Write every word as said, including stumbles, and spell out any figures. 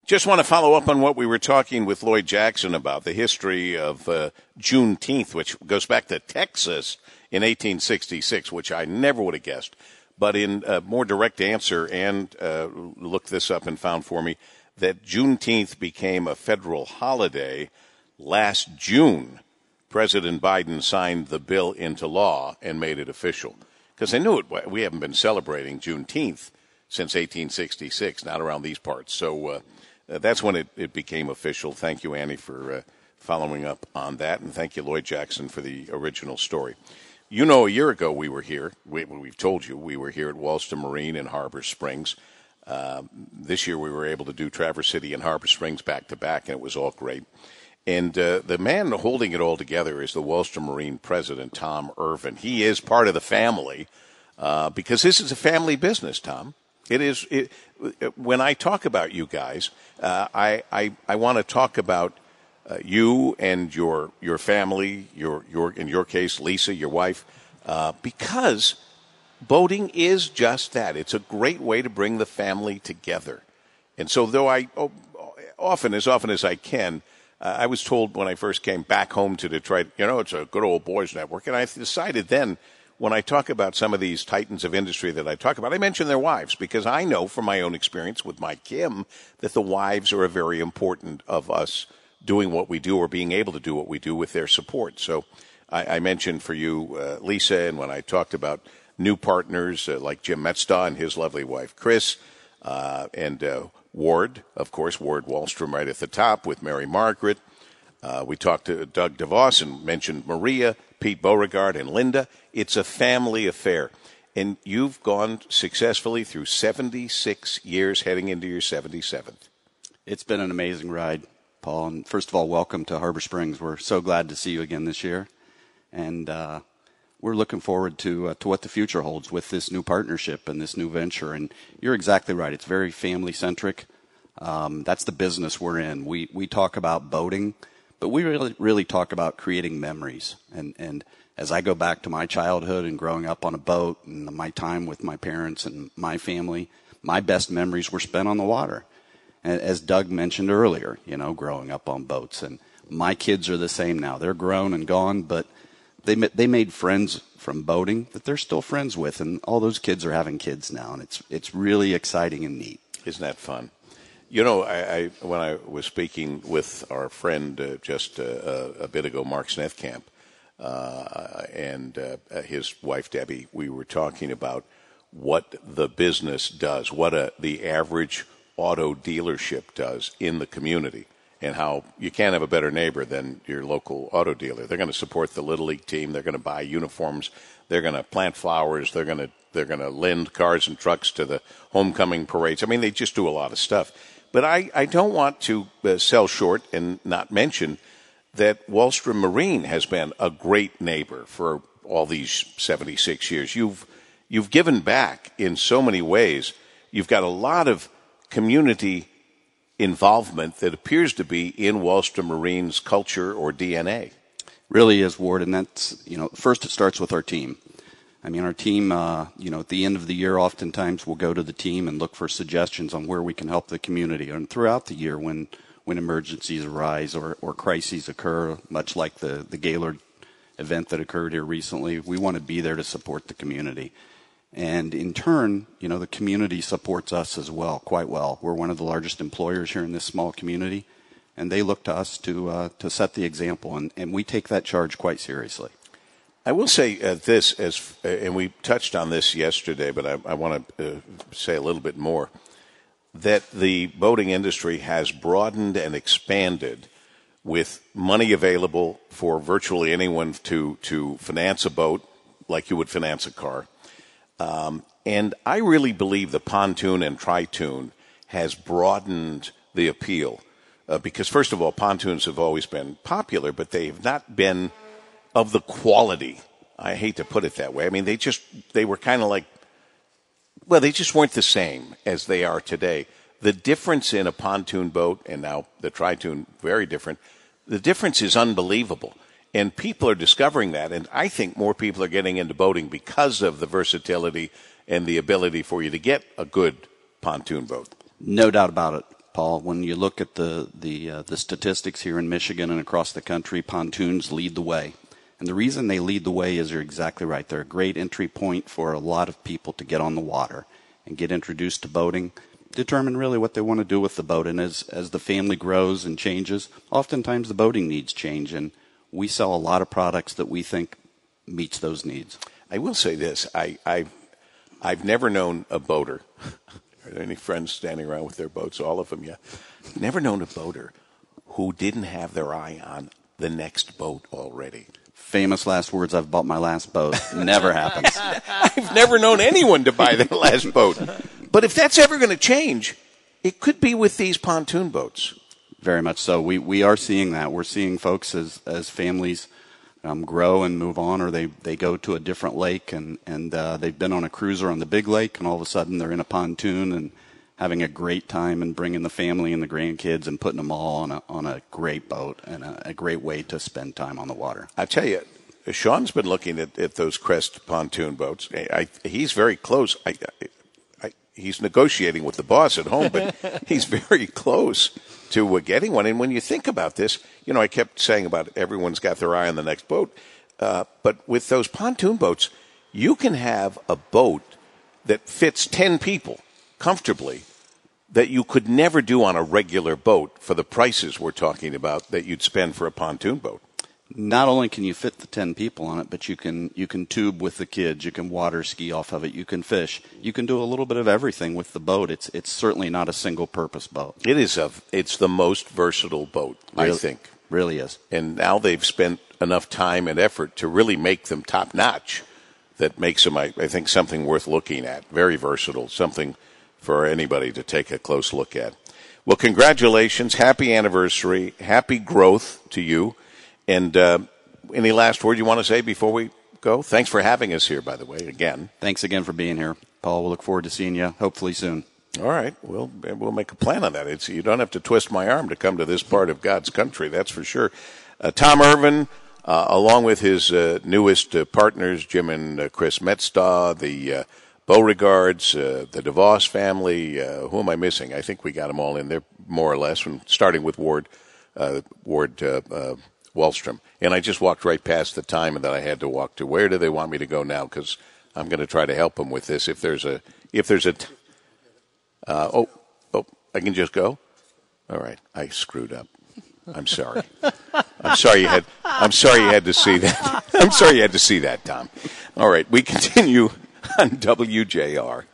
Just want to follow up on what we were talking with Lloyd Jackson about, the history of uh, Juneteenth, which goes back to Texas in eighteen sixty-six, which I never would have guessed. But in a more direct answer, and uh, looked this up and found for me, that Juneteenth became a federal holiday last June. President Biden signed the bill into law and made it official. Because I knew it, we haven't been celebrating Juneteenth since eighteen sixty-six, not around these parts. So uh, that's when it, it became official. Thank you, Annie, for uh, following up on that. And thank you, Lloyd Jackson, for the original story. You know, a year ago we were here. We, we've told you we were here at Wallstrom Marine in Harbor Springs. Uh, this year we were able to do Traverse City and Harbor Springs back to back, and it was all great. And uh, the man holding it all together is the Wallstrom Marine president, Tom Irvin. He is part of the family uh, because this is a family business, Tom. It is. It, when I talk about you guys, uh, I, I, I want to talk about uh, you and your your family, your your in your case, Lisa, your wife, uh, because boating is just that. It's a great way to bring the family together. And so, though I oh, often, as often as I can, uh, I was told when I first came back home to Detroit, you know, it's a good old boys network, and I decided then, when I talk about some of these titans of industry that I talk about, I mention their wives because I know from my own experience with my Kim that the wives are a very important of us doing what we do or being able to do what we do with their support. So I, I mentioned for you, uh, Lisa, and when I talked about new partners uh, like Jim Metzdaw and his lovely wife, Chris, uh, and uh, Ward, of course, Ward Wallstrom right at the top with Mary Margaret. Uh, we talked to Doug DeVos and mentioned Maria, Pete Beauregard, and Linda. It's a family affair. And you've gone successfully through seventy-six years, heading into your seventy-seventh. It's been an amazing ride, Paul. And first of all, welcome to Harbor Springs. We're so glad to see you again this year. And uh, we're looking forward to uh, to what the future holds with this new partnership and this new venture. And you're exactly right. It's very family-centric. Um, that's the business we're in. We we talk about boating, but we really, really talk about creating memories. And, and as I go back to my childhood and growing up on a boat and my time with my parents and my family, my best memories were spent on the water. And as Doug mentioned earlier, you know, growing up on boats. And my kids are the same now. They're grown and gone, but they they made friends from boating that they're still friends with. And all those kids are having kids now. And it's it's really exciting and neat. Isn't that fun? You know, I, I when I was speaking with our friend uh, just uh, a bit ago, Mark Snethkamp, uh, and uh, his wife Debbie, we were talking about what the business does, what a, the average auto dealership does in the community, and how you can't have a better neighbor than your local auto dealer. They're going to support the Little League team. They're going to buy uniforms. They're going to plant flowers. They're going to they're going to lend cars and trucks to the homecoming parades. I mean, they just do a lot of stuff. But I, I don't want to uh, sell short and not mention that Wallstrom Marine has been a great neighbor for all these seventy-six years. You've you've given back in so many ways. You've got a lot of community involvement that appears to be in Wallstrom Marine's culture or D N A. Really is, Ward, and that's, you know, first it starts with our team. I mean, our team, uh, you know, at the end of the year, oftentimes we'll go to the team and look for suggestions on where we can help the community. And throughout the year, when when emergencies arise or, or crises occur, much like the, the Gaylord event that occurred here recently, we want to be there to support the community. And in turn, you know, the community supports us as well, quite well. We're one of the largest employers here in this small community, and they look to us to uh, to set the example, and, and we take that charge quite seriously. I will say uh, this, as uh, and we touched on this yesterday, but I, I want to uh, say a little bit more, that the boating industry has broadened and expanded with money available for virtually anyone to, to finance a boat like you would finance a car. Um, and I really believe the pontoon and tritoon has broadened the appeal uh, because, first of all, pontoons have always been popular, but they have not been of the quality. I hate to put it that way. I mean, they just, they were kind of like, well, they just weren't the same as they are today. The difference in a pontoon boat, and now the tritoon, very different, the difference is unbelievable. And people are discovering that, and I think more people are getting into boating because of the versatility and the ability for you to get a good pontoon boat. No doubt about it. Paul. When you look at the the uh, the statistics here in Michigan and across the country, pontoons lead the way. And the reason they lead the way is you're exactly right. They're a great entry point for a lot of people to get on the water and get introduced to boating, determine really what they want to do with the boat. And as, as the family grows and changes, oftentimes the boating needs change. And we sell a lot of products that we think meets those needs. I will say this. I, I, I've never known a boater. Are there any friends standing around with their boats? All of them, yeah. Never known a boater who didn't have their eye on the next boat already. Famous last words, I've bought my last boat. Never happens. I've never known anyone to buy their last boat. But if that's ever going to change, it could be with these pontoon boats. Very much so. We we are seeing that. We're seeing folks as, as families um, grow and move on, or they, they go to a different lake, and, and uh, they've been on a cruiser on the big lake, and all of a sudden they're in a pontoon and having a great time and bringing the family and the grandkids and putting them all on a on a great boat and a, a great way to spend time on the water. I tell you, Sean's been looking at, at those Crest pontoon boats. I, I, he's very close. I, I, he's negotiating with the boss at home, but he's very close to uh, getting one. And when you think about this, you know, I kept saying about everyone's got their eye on the next boat. Uh, but with those pontoon boats, you can have a boat that fits ten people comfortably that you could never do on a regular boat for the prices we're talking about that you'd spend for a pontoon boat. Not only can you fit the ten people on it, but you can you can tube with the kids, you can water ski off of it, you can fish, you can do a little bit of everything with the boat. It's it's certainly not a single purpose boat. It is a it's the most versatile boat, really, I think. Really is. And now they've spent enough time and effort to really make them top notch that makes them, I, I think, something worth looking at. Very versatile, something for anybody to take a close look at. Well, congratulations, happy anniversary, happy growth to you. And uh, any last word you want to say before we go? Thanks for having us here, by the way, again. Thanks again for being here, Paul. We'll look forward to seeing you hopefully soon. All right. We'll, we'll make a plan on that. It's, you don't have to twist my arm to come to this part of God's country, that's for sure. Uh, Tom Irvin, uh, along with his uh, newest uh, partners, Jim and uh, Chris Metzdaw, the uh, Beauregards, uh, the DeVos family. Uh, who am I missing? I think we got them all in there, more or less, from starting with Ward, uh, Ward uh, uh, Wallstrom. And I just walked right past the time that I had to walk to. Where do they want me to go now? Because I'm going to try to help them with this. If there's a, if there's a, t- uh, oh, oh, I can just go. All right, I screwed up. I'm sorry. I'm sorry you had. I'm sorry you had to see that. I'm sorry you had to see that, Tom. All right, we continue on W J R.